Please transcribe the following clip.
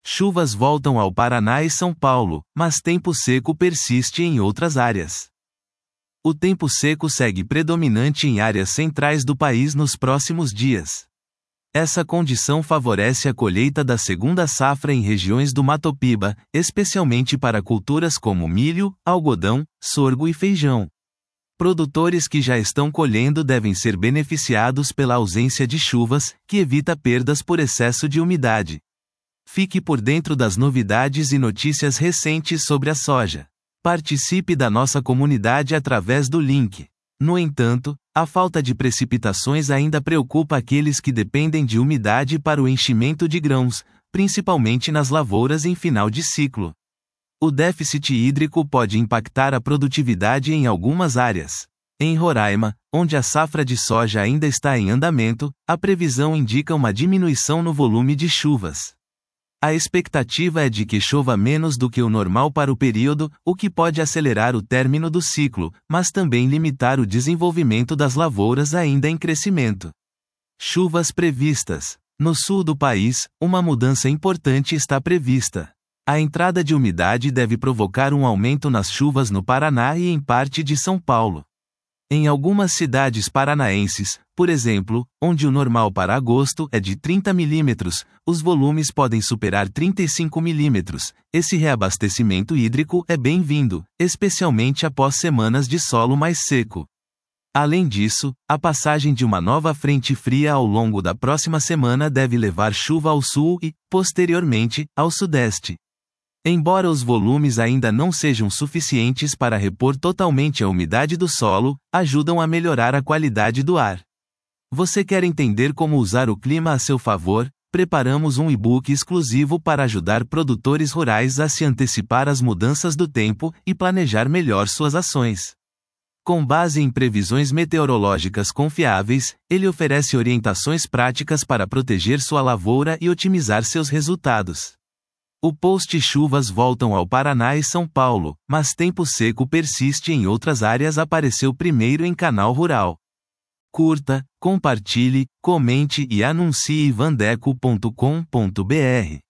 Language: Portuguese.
Chuvas voltam ao Paraná e São Paulo, mas tempo seco persiste em outras áreas. O tempo seco segue predominante em áreas centrais do país nos próximos dias. Essa condição favorece a colheita da segunda safra em regiões do Mato Piba, especialmente para culturas como milho, algodão, sorgo e feijão. Produtores que já estão colhendo devem ser beneficiados pela ausência de chuvas, que evita perdas por excesso de umidade. Fique por dentro das novidades e notícias recentes sobre a soja. Participe da nossa comunidade através do link. No entanto, a falta de precipitações ainda preocupa aqueles que dependem de umidade para o enchimento de grãos, principalmente nas lavouras em final de ciclo. O déficit hídrico pode impactar a produtividade em algumas áreas. Em Roraima, onde a safra de soja ainda está em andamento, a previsão indica uma diminuição no volume de chuvas. A expectativa é de que chova menos do que o normal para o período, o que pode acelerar o término do ciclo, mas também limitar o desenvolvimento das lavouras ainda em crescimento. Chuvas previstas. No sul do país, uma mudança importante está prevista. A entrada de umidade deve provocar um aumento nas chuvas no Paraná e em parte de São Paulo. Em algumas cidades paranaenses, por exemplo, onde o normal para agosto é de 30 milímetros, os volumes podem superar 35 milímetros. Esse reabastecimento hídrico é bem-vindo, especialmente após semanas de solo mais seco. Além disso, a passagem de uma nova frente fria ao longo da próxima semana deve levar chuva ao sul e, posteriormente, ao sudeste. Embora os volumes ainda não sejam suficientes para repor totalmente a umidade do solo, ajudam a melhorar a qualidade do ar. Você quer entender como usar o clima a seu favor? Preparamos um e-book exclusivo para ajudar produtores rurais a se antecipar às mudanças do tempo e planejar melhor suas ações. Com base em previsões meteorológicas confiáveis, ele oferece orientações práticas para proteger sua lavoura e otimizar seus resultados. O post Chuvas voltam ao Paraná e São Paulo, mas tempo seco persiste em outras áreas apareceu primeiro em Canal Rural. Curta, compartilhe, comente e anuncie vandeco.com.br.